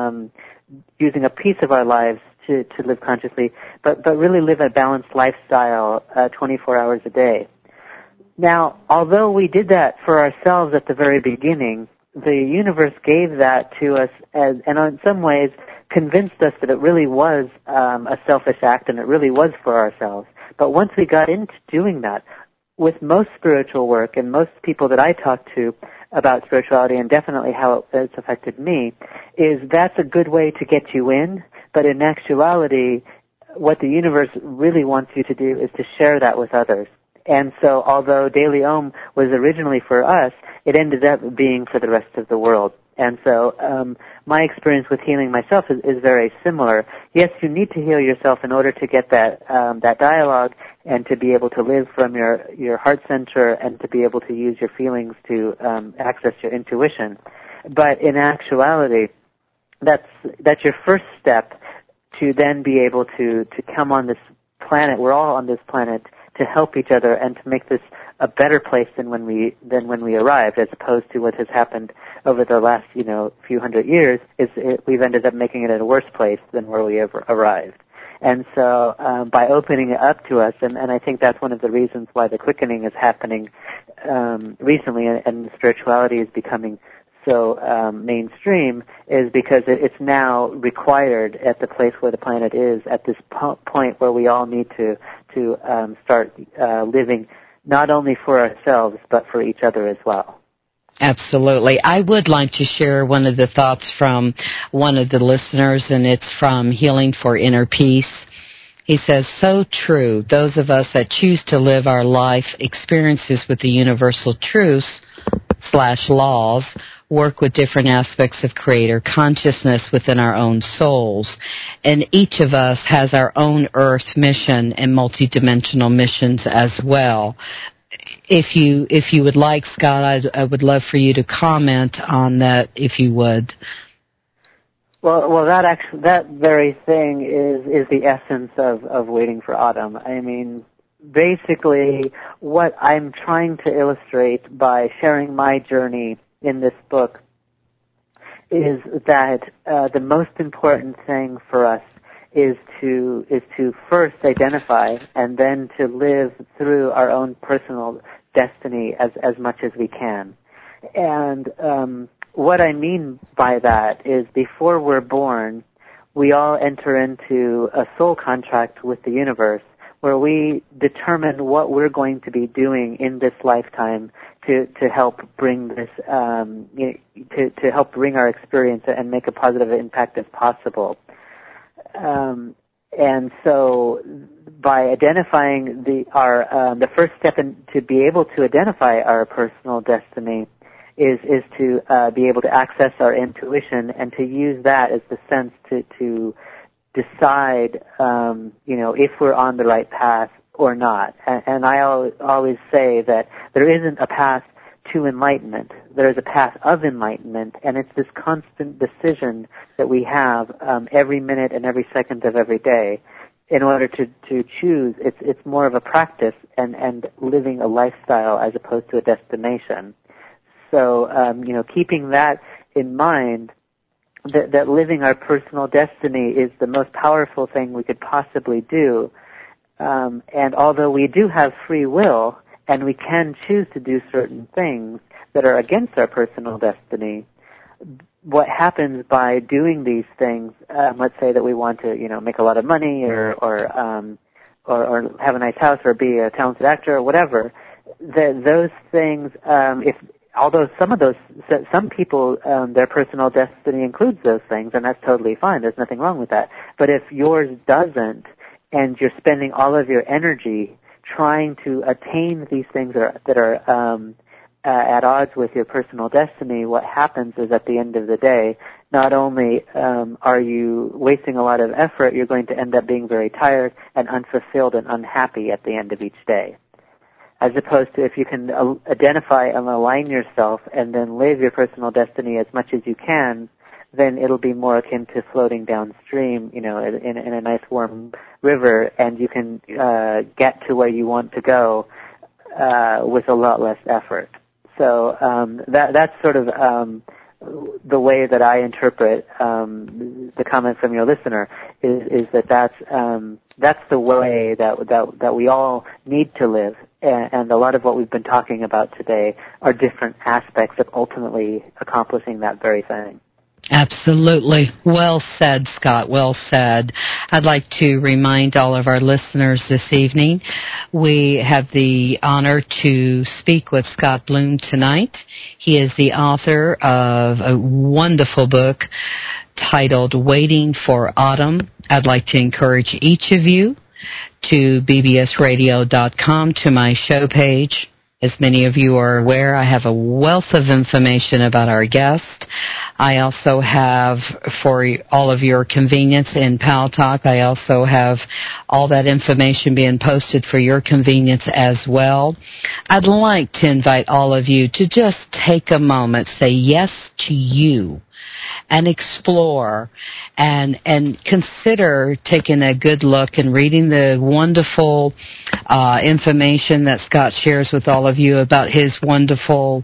[SPEAKER 3] using a piece of our lives to live consciously, but really live a balanced lifestyle 24 hours a day. Now, although we did that for ourselves at the very beginning, the universe gave that to us and in some ways convinced us that it really was a selfish act and it really was for ourselves. But once we got into doing that, with most spiritual work and most people that I talk to about spirituality, and definitely how it's affected me, is that's a good way to get you in, but in actuality, what the universe really wants you to do is to share that with others. And so although Daily Om was originally for us, it ended up being for the rest of the world. And so my experience with healing myself is very similar. Yes, you need to heal yourself in order to get that dialogue and to be able to live from your heart center and to be able to use your feelings to access your intuition. But in actuality, that's your first step to then be able to come on this planet. We're all on this planet to help each other and to make this a better place than when we arrived, as opposed to what has happened over the last few hundred years. We've ended up making it a worse place than where we ever arrived. And so by opening it up to us, and I think that's one of the reasons why the quickening is happening recently, and spirituality is becoming so mainstream, is because it's now required at the place where the planet is at this point where we all need to start living not only for ourselves but for each other as well.
[SPEAKER 2] Absolutely. I would like to share one of the thoughts from one of the listeners, and it's from Healing for Inner Peace. He says, so true. Those of us that choose to live our life experiences with the universal truths / laws work with different aspects of creator consciousness within our own souls. And each of us has our own earth mission and multidimensional missions as well. If you would like, Scott, I would love for you to comment on that, if you would.
[SPEAKER 3] Well, that very thing is the essence of Waiting for Autumn. I mean, basically, what I'm trying to illustrate by sharing my journey in this book is that the most important thing for us is to first identify and then to live through our own personal destiny as much as we can. And what I mean by that is, before we're born, we all enter into a soul contract with the universe where we determine what we're going to be doing in this lifetime to help bring this to help bring our experience and make a positive impact as possible. And so, by identifying the first step to be able to identify our personal destiny is to be able to access our intuition and to use that as the sense to decide, if we're on the right path or not. And I always say that there isn't a path to enlightenment. There is a path of enlightenment, and it's this constant decision that we have every minute and every second of every day in order to choose. It's more of a practice and living a lifestyle as opposed to a destination. So, keeping that in mind, that living our personal destiny is the most powerful thing we could possibly do. And although we do have free will, and we can choose to do certain things that are against our personal destiny, what happens by doing these things, let's say that we want to, make a lot of money or have a nice house or be a talented actor or whatever, those things, although some people, their personal destiny includes those things, and that's totally fine. There's nothing wrong with that. But if yours doesn't, and you're spending all of your energy trying to attain these things that are at odds with your personal destiny, what happens is at the end of the day, not only are you wasting a lot of effort, you're going to end up being very tired and unfulfilled and unhappy at the end of each day. As opposed to if you can identify and align yourself and then live your personal destiny as much as you can, then it'll be more akin to floating downstream, in a nice warm river, and you can get to where you want to go with a lot less effort. So that's sort of the way that I interpret the comment from your listener is that's the way that we all need to live. And a lot of what we've been talking about today are different aspects of ultimately accomplishing that very thing.
[SPEAKER 2] Absolutely. Well said, Scott. Well said. I'd like to remind all of our listeners this evening, we have the honor to speak with Scott Bloom tonight. He is the author of a wonderful book titled Waiting for Autumn. I'd like to encourage each of you to bbsradio.com, to my show page. As many of you are aware, I have a wealth of information about our guest. I also have, for all of your convenience in Pal Talk, I also have all that information being posted for your convenience as well. I'd like to invite all of you to just take a moment, say yes to you, and explore and consider taking a good look and reading the wonderful information that Scott shares with all of you about his wonderful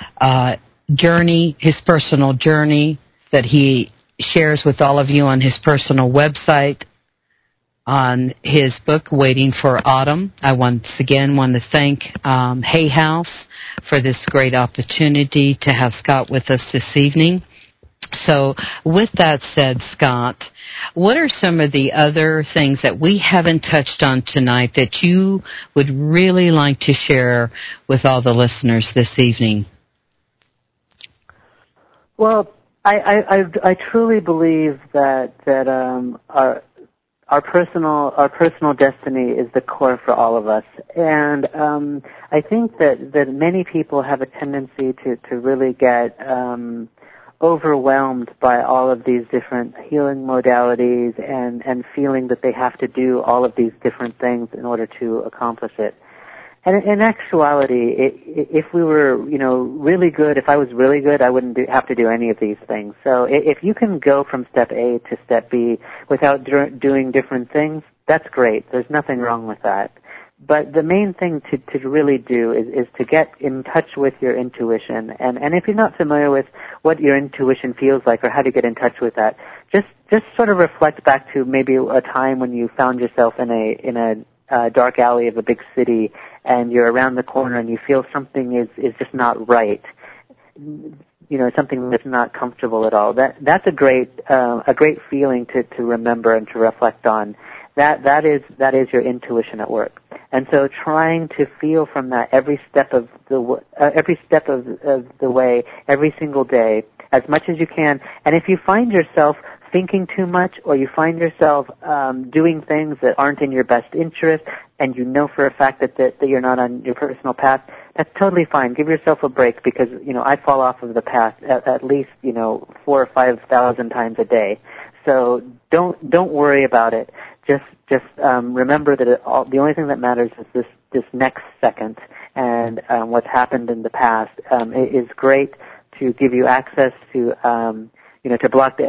[SPEAKER 2] journey, his personal journey that he shares with all of you on his personal website, on his book, Waiting for Autumn. I once again want to thank Hay House for this great opportunity to have Scott with us this evening. So with that said, Scott, what are some of the other things that we haven't touched on tonight that you would really like to share with all the listeners this evening?
[SPEAKER 3] Well, I truly believe that our personal destiny is the core for all of us, and I think that many people have a tendency to really get overwhelmed by all of these different healing modalities and feeling that they have to do all of these different things in order to accomplish it. And in actuality, if we were, really good, if I was really good, I wouldn't have to do any of these things. So if you can go from step A to step B without doing different things, that's great. There's nothing wrong with that. But the main thing to really do is to get in touch with your intuition. And if you're not familiar with what your intuition feels like or how to get in touch with that, just sort of reflect back to maybe a time when you found yourself in a dark alley of a big city and you're around the corner and you feel something is just not right. Something that's not comfortable at all. That's a great feeling to remember and to reflect on. that is your intuition at work. And so trying to feel from that every step of the way, every single day, as much as you can. And if you find yourself thinking too much, or you find yourself doing things that aren't in your best interest, and you know for a fact that you're not on your personal path, that's totally fine. Give yourself a break, because I fall off of the path at least 4,000 or 5,000 times a day. So don't worry about it. Just remember that the only thing that matters is this next second, and what's happened in the past. It is great to give you access to to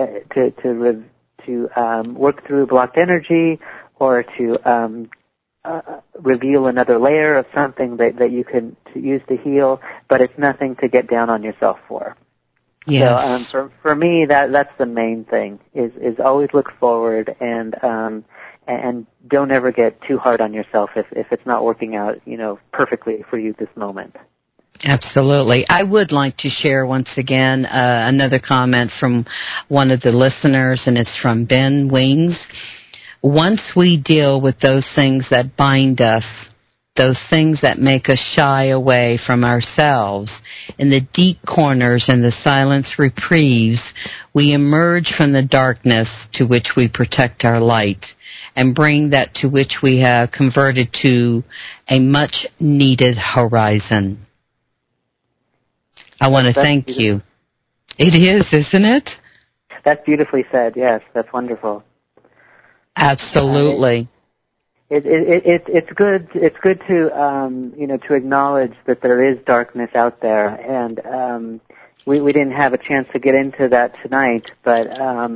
[SPEAKER 3] work through blocked energy, or to reveal another layer of something that you can use to heal. But it's nothing to get down on yourself for.
[SPEAKER 2] Yes.
[SPEAKER 3] So for me, that's the main thing, is always look forward, and don't ever get too hard on yourself if it's not working out perfectly for you this moment.
[SPEAKER 2] Absolutely. I would like to share once again another comment from one of the listeners, and it's from Ben Wings. Once we deal with those things that bind us, those things that make us shy away from ourselves, in the deep corners and the silence reprieves, we emerge from the darkness to which we protect our light, and bring that to which we have converted to a much-needed horizon. I want to thank you. It is, isn't it?
[SPEAKER 3] That's beautifully said. Yes, that's wonderful.
[SPEAKER 2] Absolutely.
[SPEAKER 3] It's good. It's good to to acknowledge that there is darkness out there, and we didn't have a chance to get into that tonight. But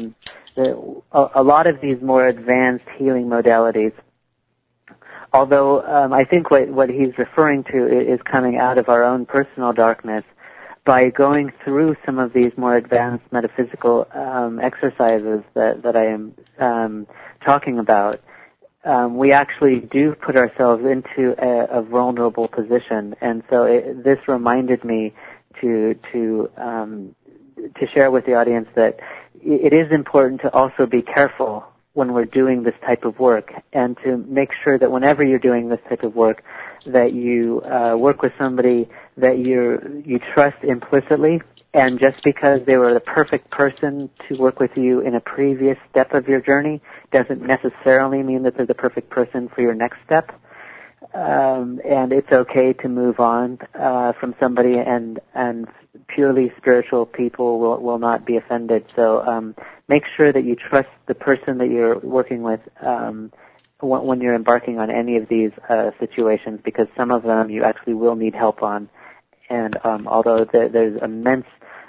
[SPEAKER 3] a lot of these more advanced healing modalities, although I think what he's referring to is coming out of our own personal darkness. By going through some of these more advanced metaphysical exercises that I am talking about, we actually do put ourselves into a vulnerable position. And so this reminded me to share with the audience that it is important to also be careful when we're doing this type of work, and to make sure that whenever you're doing this type of work, that you work with somebody that you trust implicitly, and just because they were the perfect person to work with you in a previous step of your journey doesn't necessarily mean that they're the perfect person for your next step. And it's okay to move on from somebody, and purely spiritual people will not be offended. So make sure that you trust the person that you're working with when you're embarking on any of these situations, because some of them you actually will need help on. And although there's immense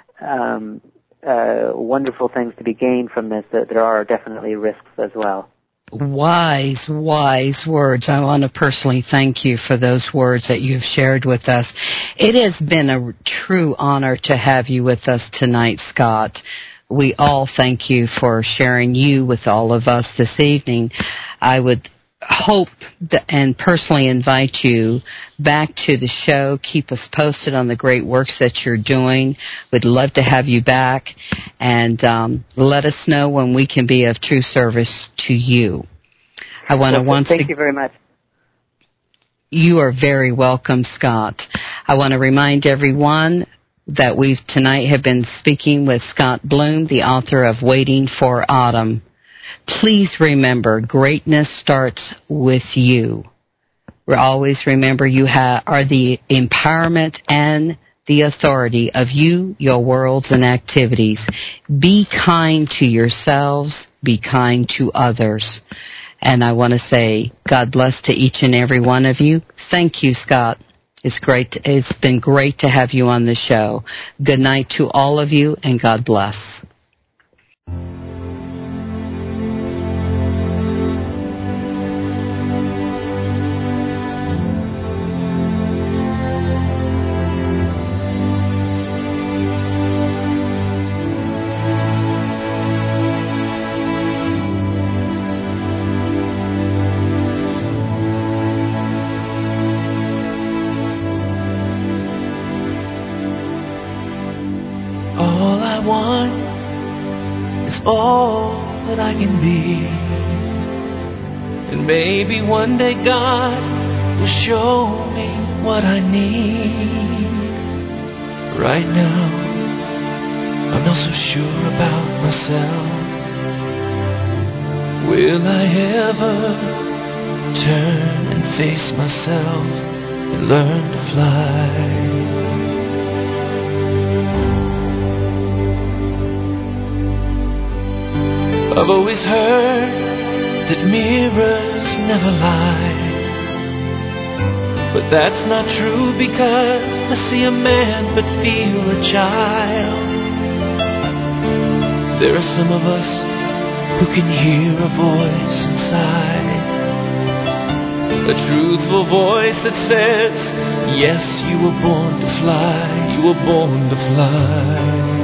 [SPEAKER 3] wonderful things to be gained from this, there are definitely risks as well.
[SPEAKER 2] Wise words. I want to personally thank you for those words that you've shared with us. It has been a true honor to have you with us tonight, Scott. We all thank you for sharing you with all of us this evening. I would hope and personally invite you back to the show. Keep us posted on the great works that you're doing. We'd love to have you back, and let us know when we can be of true service to you. I want to
[SPEAKER 3] thank you very much.
[SPEAKER 2] You are very welcome, Scott. I want to remind everyone that we tonight have been speaking with Scott Bloom, the author of Waiting for Autumn. Please remember, greatness starts with you. Always remember, you are the empowerment and the authority of you, your worlds, and activities. Be kind to yourselves. Be kind to others. And I want to say, God bless to each and every one of you. Thank you, Scott. It's been great to have you on the show. Good night to all of you, and God bless.
[SPEAKER 1] All that I can be, And maybe one day God will show me what I need. Right now, I'm not so sure about myself. Will I ever turn and face myself and learn to fly? I've always heard that mirrors never lie, but that's not true because I see a man but feel a child. There are some of us who can hear a voice inside, a truthful voice that says, yes, you were born to fly, you were born to fly.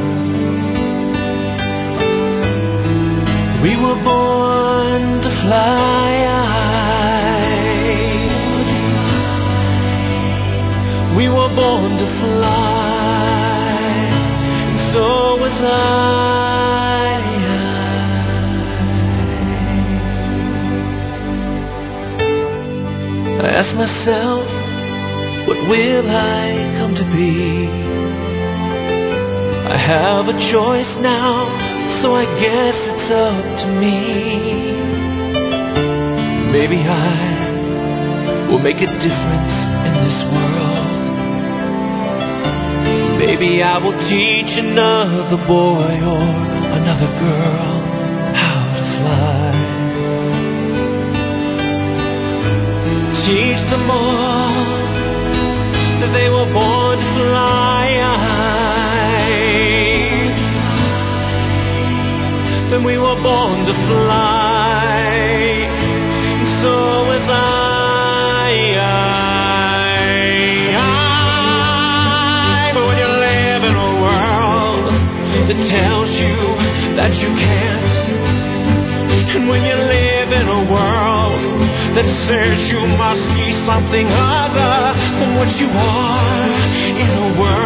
[SPEAKER 1] We were born to fly. We were born to fly. And so was I. I ask myself, what will I come to be? I have a choice now, so I guess it's up to me. Maybe I will make a difference in this world. Maybe I will teach another boy or another girl how to fly. Teach them all that they were born to fly. Then we were born to fly. And so was I. But when you live in a world that tells you that you can't, and when you live in a world that says you must be something other than what you are, in a world